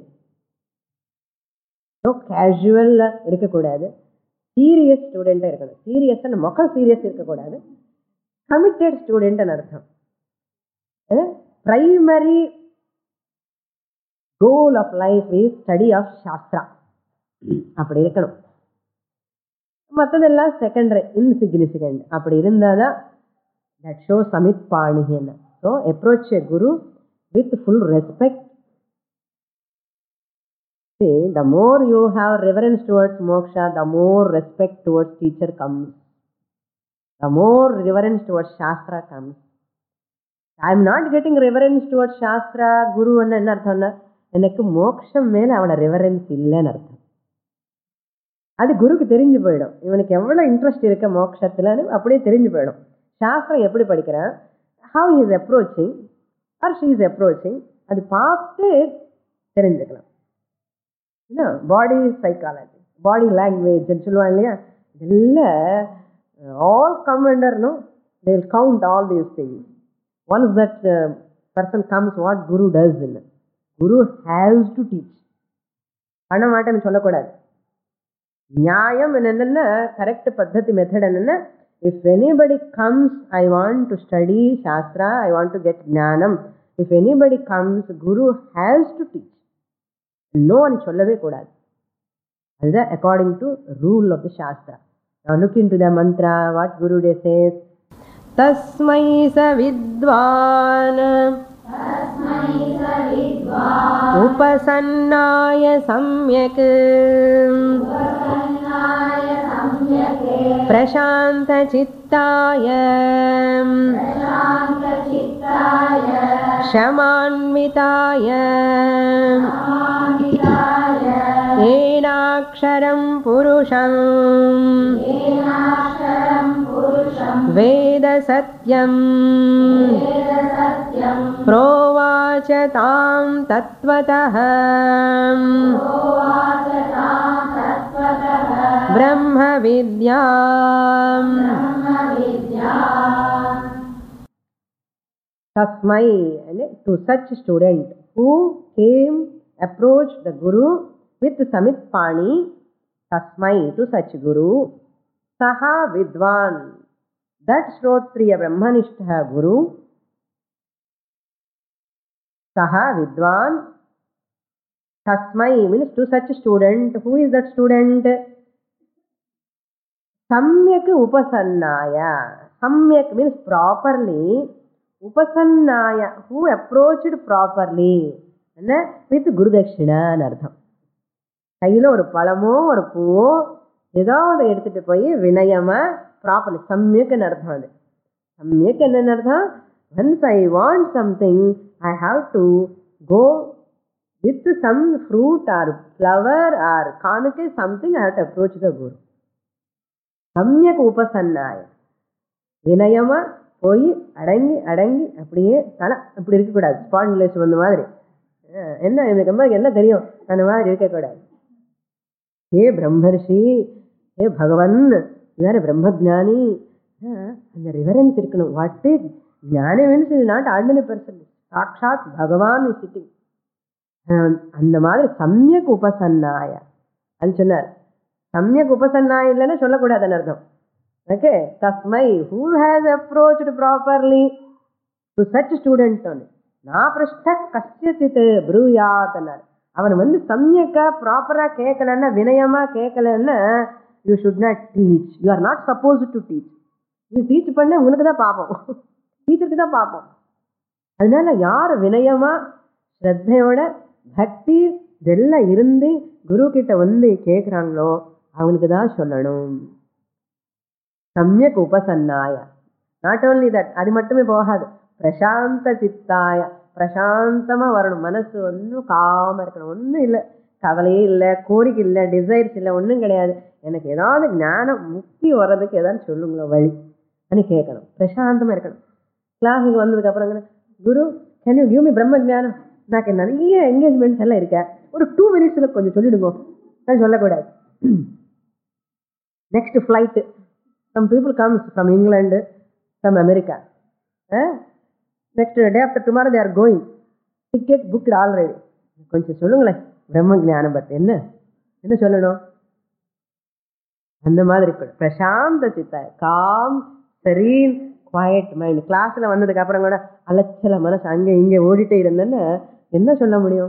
So, casual irukkodadu. Serious student இருக்கணும் serious மொக்க serious இருக்கக்கூடாது committed student அர்த்தம் primary goal of life is study of shastra அப்படி இருக்கணும் மற்றதெல்லாம் secondary insignificant அப்படி இருந்தாதான் that so சமித் பாணின்னு so approach a guru with full respect See, the more you have reverence towards moksha, the more respect towards teacher comes. The more reverence towards Shastra comes. I am not getting reverence towards Shastra, Guru என்ன அர்த்தம்னா எனக்கு மோட்சம் மேல அவன reverence இல்லைன்னு அர்த்தம். அது குருக்கு தெரிஞ்சு போயிடும், இவனுக்கு எவ்வளவு இன்ட்ரெஸ்ட் இருக்க மோட்சத்துலன்னு அப்படியே தெரிஞ்சு போயிடும். சாஸ்திரம் எப்படி படிக்கிறான், how he is approaching or she is approaching, அது பார்த்து தெரிஞ்சுக்கலாம். பாடி சைக்காலஜி, பாடி லாங்குவேஜ் சொல்லுவாங்க இல்லையா, இதெல்லாம் all come under no, they will count all these things. Once that person comes, what Guru does, Guru has to teach. பண்ண மாட்டேன்னு சொல்லக்கூடாது. நியாயம் என்னன்னா கரெக்ட் பத்ததி மெத்தட் என்னன்னா, if anybody comes, I want to study Shastra, I want to get Jnanam, if anybody comes, Guru has to teach. No one சொல்லவே கூடாது. அதுதான் according to rule of the Shastra. Now look into the mantra, what Guru Day says. Tasmai sa vidvan upasannaya samyak prashanta chittaya shamanmitaya enaksharam purusham veda satyam provacha tam tatvatah brahma vidyam. Tasmai, to such student who came, approached the Guru with Samit Pani, Tasmai, to such Guru, Saha Vidwan, that Shrotriya Brahmanishtha Guru, Saha Vidwan, Tasmai means to such student. Who is that student? Samyak Upasannaya. Samyak means properly. Upasannaya, who approached properly. With Guru Dakshina அர்த்தம். கையில் ஒரு பழமோ ஒரு பூவோ ஏதாவது எடுத்துட்டு போய் வினயமா properly சம்யக்னு அர்த்தம். அது சம்யக் என்னன்னு அர்த்தம், once I want something, I have to go with some fruit or flower or kanake something, I have to approach the Guru. சம்யக் உபசன்னாய, வினயமா போய் அடங்கி அடங்கி அப்படியே தலை இப்படி இருக்கக்கூடாது, ஸ்பான்லேஸ் வந்த மாதிரி. என்ன எனக்கு என்ன தெரியும் அந்த மாதிரி இருக்கக்கூடாது. ஏ பிரம்மர்ஷி, ஏ பகவன், இவர பிரம்மஜானி, அந்த ரிவரன்ஸ் இருக்கணும். வாட் ஞானம் means is not ordinary person, சாட்சாத் பகவான் இஸ் சிட்டிங். அந்த மாதிரி சம்யக் உபசன்னாய அது சொன்னார். சம்யக் உபசன்னாய இல்லைன்னா சொல்லக்கூடாதுன்னு அர்த்தம். ஓகே, தஸ்மை who has approached properly to such student ஒன்று நான் பிரஷ்ட கஷ்யசித் ப்ரூயாத் அன்னார். அவன் சம்யக்கா ப்ராப்பரா கேட்கலன்னா, வினயமா கேட்கலன்னா, you should not teach. You are not suppose to teach. நீ டீச் பண்ண உனக்கு தான் பார்ப்போம், டீச்சருக்கு தான் பார்ப்போம். அதனால யார் வினயமா ஸ்ரத்தையோட பக்தி இதெல்லாம் இருந்து குரு கிட்ட கேட்குறாங்களோ அவனுக்கு தான் சொல்லணும். சம்யக் உபசன்னாய. நாட் ஓன்லி தட், அது மட்டுமே போகாது, பிரசாந்த சித்தாய, பிரசாந்தமா வரணும். மனசு ஒன்றும் காம இருக்கணும், ஒன்றும் இல்லை, கவலையே இல்லை, கோரிக்கை இல்லை, டிசைர்ஸ் இல்லை, ஒன்றும் கிடையாது. எனக்கு ஏதாவது ஞானம் முக்தி வர்றதுக்கு ஏதாவது சொல்லுங்களோ வழி அப்படின்னு கேட்கணும். பிரசாந்தமா இருக்கணும். கிளாஸுக்கு வந்ததுக்கு அப்புறம் guru can you give me Brahma jnanam, எனக்கு நிறைய என்கேஜ்மெண்ட்ஸ் எல்லாம் இருக்கேன், ஒரு 2 minutes கொஞ்சம் சொல்லிடுங்க நான் சொல்லக்கூடாது. Next flight, some people comes from England, from America. Next day after tomorrow they are going. Ticket booked already. கொஞ்சம் சொல்லுங்களேன் பிரம்ம ஞானம் பத்தி என்ன என்ன சொல்லணும். அந்த மாதிரி பிரசாந்த சித்தாய், காம் சரீன் குவாய்ட் மைண்ட். கிளாஸ்ல வந்ததுக்கு அப்புறம் கூட அலைச்சல மனசு அங்கே இங்கே ஓடிட்டே இருந்தேன்னு என்ன சொல்ல முடியும்?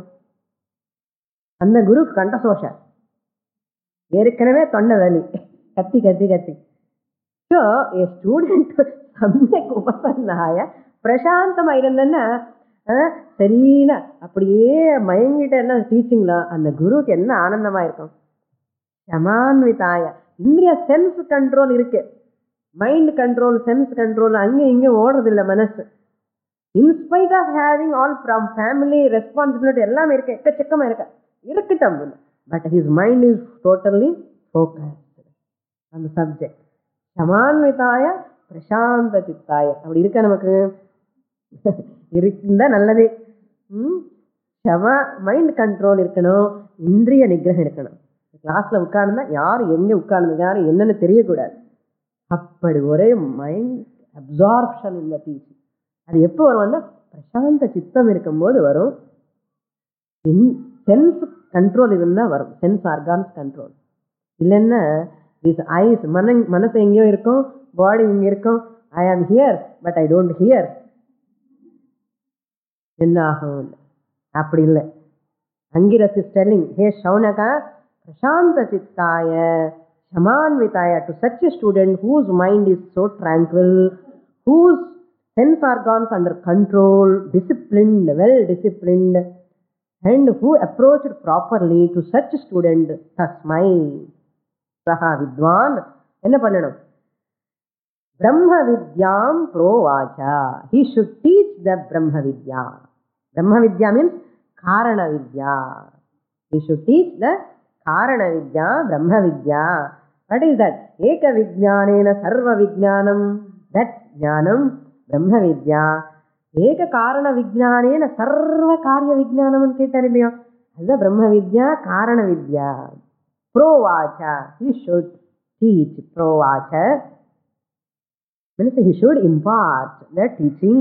அந்த குரு கண்டசோஷம், ஏற்கனவே தொண்டை வலி, கத்தி கத்தி கத்தி. ஸோ ஏ ஸ்டூடெண்ட் சமயக் உபசன்னாய பிரசாந்தமா இருந்தேன்னா சரினா அப்படியே மயங்கிட்ட என்ன டீச்சிங்ல அந்த குருவுக்கு என்ன ஆனந்தமா இருக்கும். சமான்விதாய, இந்திரிய சென்ஸ் கண்ட்ரோல் இருக்கு. மைண்ட் கண்ட்ரோல், சென்ஸ் கண்ட்ரோல், அங்கே இங்கே ஓடுறதில்லை மனசு. In spite of having all from family responsibility எல்லாமே இருக்க, எக்கச்சக்கமாக இருக்கட்டும். But his mind is totally focused அந்த சப்ஜெக்ட். சமான்விதாய பிரசாந்த சித்தாய அப்படி இருக்க நமக்கு இருந்தா நல்லதே. மைண்ட் கண்ட்ரோல் இருக்கணும், இந்திரிய நிகிரகம் இருக்கணும். கிளாஸ்ல உட்கார்ந்தா யார் எங்க உட்கார்ந்து யாரு என்னன்னு தெரியக்கூடாது. அப்படி ஒரே மைண்ட் அப்சார்ப்ஷன் இந்த டீச்சிங். அது எப்போ வரும்னா பிரசாந்த சித்தம் இருக்கும்போது வரும். சென்ஸ் கண்ட்ரோல் இருந்தால் வரும், சென்ஸ் ஆர்கான்ஸ் கண்ட்ரோல். இல்லைன்னா திஸ் ஐஸ் மனசு எங்கேயோ இருக்கும், பாடி இங்கே இருக்கும். I am here but I don't hear. என்ன ஆகும்? அப்படி இல்லை. Angiras is telling, hey Shaunaka பிரசாந்த சித்தாய சமான்விதாய to such a student whose mind is so tranquil, whose sense organs under control, disciplined, well disciplined, and who approached properly to such student, tasmai saha vidwan enna pannanum? Brahma vidyam provacha. He should teach the Brahma vidya. Brahma vidya means karana vidya. He should teach the karana vidya, Brahma vidya. What is that? Eka vijnanena sarva vijnanam. That jnanam Brahma vidya. Eka karana vijnanena sarva karya vijnanam anu kettar illaya, adha Brahma vidya, karana vidya. Provacha. He should teach. Provacha means he should impart the teaching.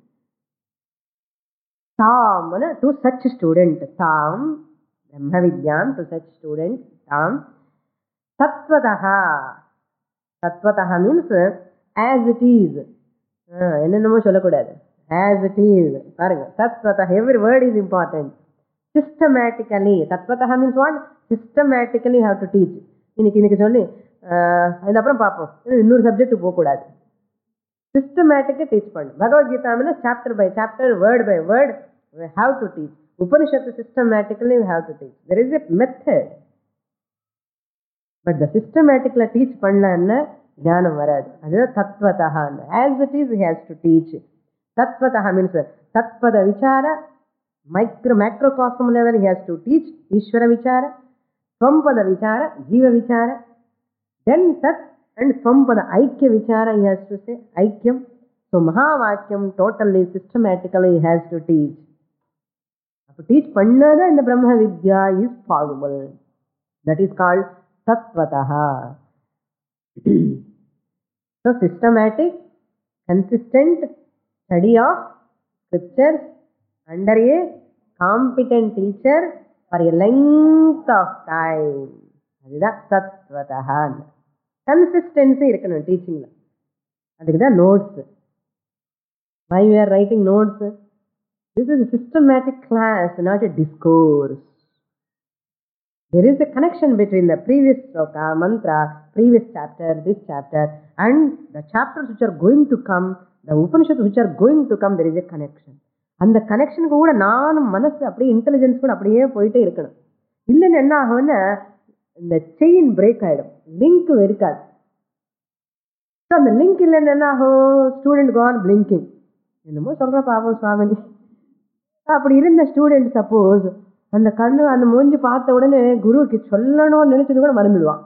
Tam to such student. Tam Brahma vidyam to such student. Tam Tattvataha. Tattvataha means as it is. என்னென்னமோ சொல்லக்கூடாது. As it is. பாருங்க, Tattvataha, every word is important. Systematically. Tattvataha means what? Systematically you have to teach. இன்னைக்கு சொல்லி இது அப்புறம் பார்ப்போம், இன்னொரு subject போகக்கூடாது. சிஸ்டமேட்டிக்காக டீச் பண்ணு. Bhagavad Gita means chapter by chapter, word by word we have to teach. Upanishad systematically we have to teach. There is a method. But the systematically teach பண்ணலன்னா ஞானம் வராது. அதுதான் தத்வதஹ. As it is he has to teach. Tattvataha means tatpada vichara, macrocosm level he has to teach Ishvara vichara, Svampada vichara, Jiva vichara, then tat and Svampada Aikya vichara he has to say, Aikyam. So Mahavakyam totally systematically he has to teach. அப்போ teach பண்ணாதான் இந்த Brahma vidya is possible. That is called தத்வதஹ. So systematic, consistent study of scriptures under a competent teacher for a length of time. அதுதான் தத்வதஹ. Consistency இருக்கணும் டீச்சிங்ல. அதுக்கு தான் notes. Why we are writing notes? This is a systematic class, not a discourse. There is a connection between the previous sloka, mantra, previous chapter, this chapter, and the chapters which are going to come, the Upanishads which are going to come, there is a connection. அந்த கனெக்ஷனுக்கு கூட நானும் மனசு அப்படியே intelligence கூட அப்படியே போயிட்டே இருக்கணும். இல்லைன்னு என்ன ஆகும்னா இந்த செயின் பிரேக் ஆகிடும், லிங்க் இருக்காது. ஸோ அந்த லிங்க் இல்லைன்னு என்ன ஆகும்? ஸ்டூடெண்ட் கான் பிளிங்கிங், என்னமோ சொல்கிற பாவம் சுவாமி. அப்படி இருந்த ஸ்டூடெண்ட் சப்போஸ் அந்த கண்ணு அந்த மூஞ்சி பார்த்த உடனே குருவுக்கு சொல்லணும்னு நினைச்சது கூட மறந்துடுவான்.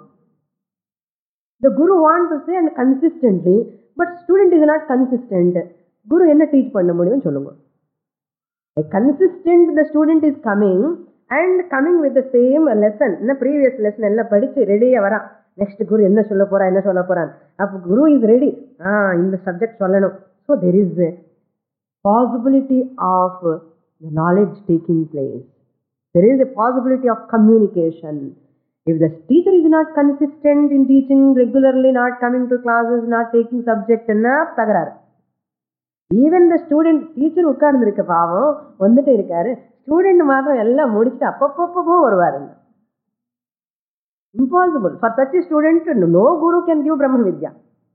The Guru want to say and consistently, but student is not consistent. Guru என்ன டீச் பண்ண முடியும்னு சொல்லுங்க. A consistent the student is coming and coming with the same lesson. இந்த previous lesson எல்லாம் படிச்சு ரெடியா வரான். நெக்ஸ்ட் குரு என்ன சொல்ல போறான். அப்போ குரு இஸ் ரெடி, இந்த சப்ஜெக்ட் சொல்லணும். So there is a possibility of the knowledge taking place. There is a possibility of communication. If the teacher is not consistent in teaching regularly, not coming to classes, not taking subject, enna தகராறு. Even the student, teacher உட்கார்ந்துருக்க பாவம் வந்துட்டே இருக்காரு, student மாத்திரம் எல்லாம் முடிச்சுட்டு அப்பப்போ வருவாரு. Impossible. For such a student, no guru can give Brahma Vidya.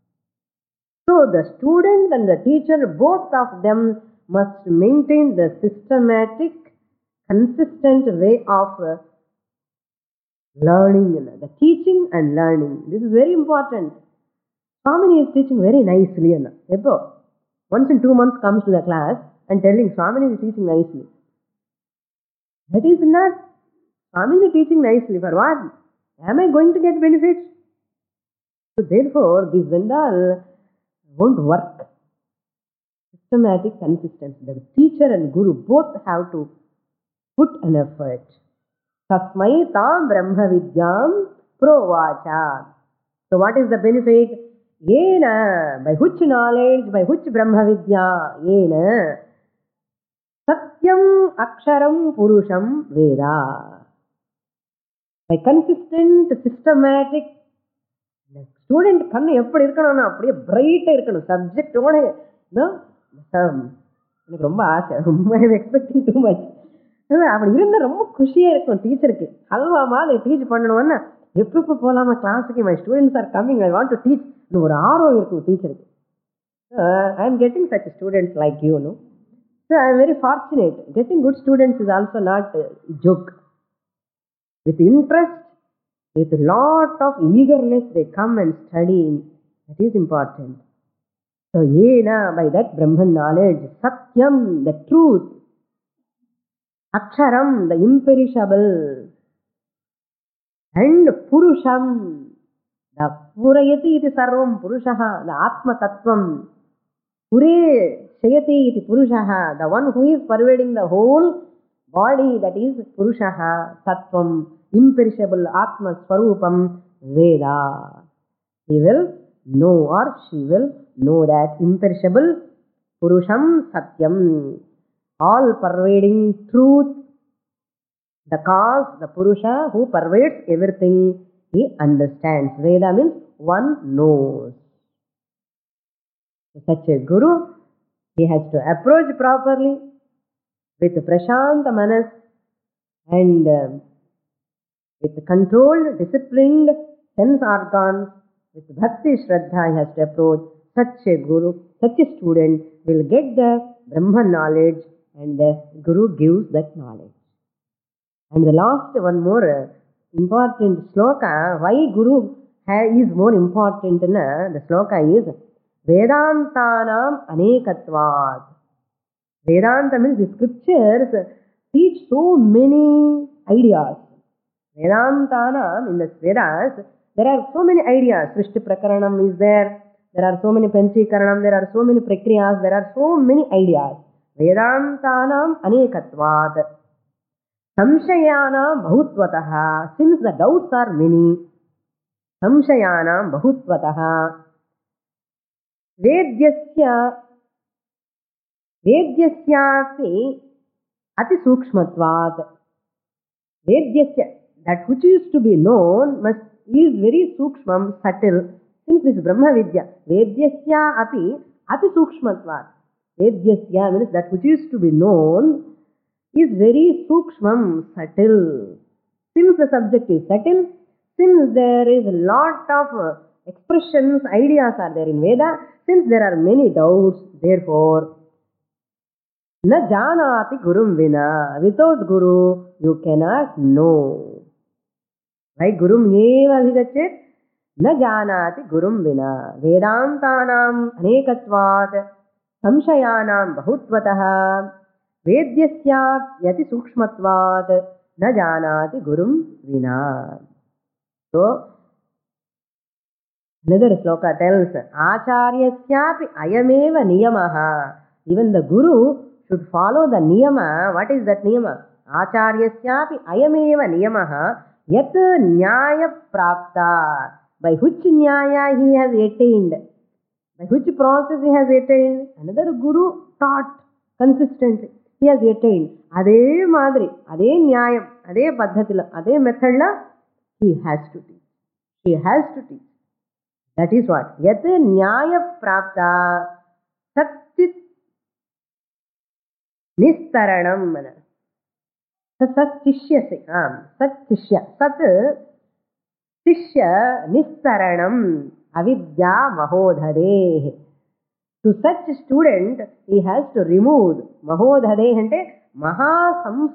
So the student and the teacher, both of them must maintain the systematic, consistent way of learning, the teaching and learning. This is very important. Swamini is teaching very nicely. Once in 2 months comes to the class and telling Swamini is teaching nicely. That is not Swamini teaching nicely. For what? Am I going to get benefits? So therefore, this and all won't work. Systematic consistency. The teacher and guru both have to put an effort. Tasmai tam brahma vidyam provacha. So what is the benefit? Yena, by which knowledge, by which brahma vidya? Yena satyam aksharam purusham veda. By consistent, systematic, student கண்ணு எப்படி இருக்கணும்னா அப்படியே பிரைட்டா இருக்கணும். சப்ஜெக்டோட எனக்கு ரொம்ப ஆசை, ரொம்ப எக்ஸ்பெக்டிங் டூ மச். அப்படி இருந்தா ரொம்ப குஷியா இருக்கும் டீச்சருக்கு. ஹல்வா மாதிரி டீச் பண்ணணும்னா எப்பப்போ போகலாமா கிளாஸுக்கு, my students are coming, I want to teach, ஒரு ஆர்வம் இருக்கும் டீச்சருக்கு. I am getting such students like you know. So I am very fortunate. Getting good students is also not a joke. With interest, with a lot of eagerness, they come and study. That is important. So, yena, by that Brahman knowledge, Satyam, the truth, Aksharam, the imperishable, and Purusham, the Purayati iti sarvam Purushaha, the Atma Tattvam, Pure Shayati iti Purushaha, the one who is pervading the whole body, that is Purushaha, Tattvam, imperishable Atma Swarupam, Veda. He will know, or she will know that imperishable Purusham Satyam, all pervading truth, the cause, the Purusha who pervades everything, he understands. Veda means one knows. Such a guru, he has to approach properly with prashanta manas and with controlled, disciplined sense organs. With bhakti shraddha, he has to approach. Such a guru, such a student will get the Brahman knowledge, and the guru gives that knowledge. And the last one more important sloka, why guru is more important, the sloka is Vedantanam anekatvat. Vedanta means the scriptures teach so many ideas. Vedantanam, in the Vedas, there are so many ideas. Srishti Prakaranam is there. There are so many Panchikaranam. There are so many Prakriyas. There are so many ideas. Vedantanam anekatvat. Samshayanam bahutvataha. Since the doubts are many, Samshayanam bahutvataha. Vedyasyapi ati sukshmatvat. Vedyasya, that which is to be known is very sukshmam, subtle. Since this Brahma Vidya, Vedyasya api ati sukshmatvat. Vedyasya means that which is to be known is very sukshmam, subtle. Since the subject is subtle, since there is a lot of expressions, ideas are there in Veda, since there are many doubts, therefore, na janati gurum vina. Without guru, you cannot know. Right? Gurum eva vigachet na janati gurum vina. Vedantanam anekatvat. Samshayanam bahutvatah. Vedyasya yati sukshmatvat. Na janati gurum vina. So, another sloka tells, Acharyasyapi ayameva niyamaha. Even the guru should follow the niyama. What is that niyama? Acharyasyapi ayameva niyamaha yat nyaya prapta. By which nyaya he has attained, by which process he has attained. Another guru taught consistently, he has attained. Adhe madri, adhe nyayam, adhe paddhatila, adhe method la he has to teach. He has to teach. That is what? Yat nyaya prapta satchit nistaranam. Satchishyase. Satchishya. Sat Tishya nistaranam avidya mahodhade. To such student, he has to remove mahodhade ante maha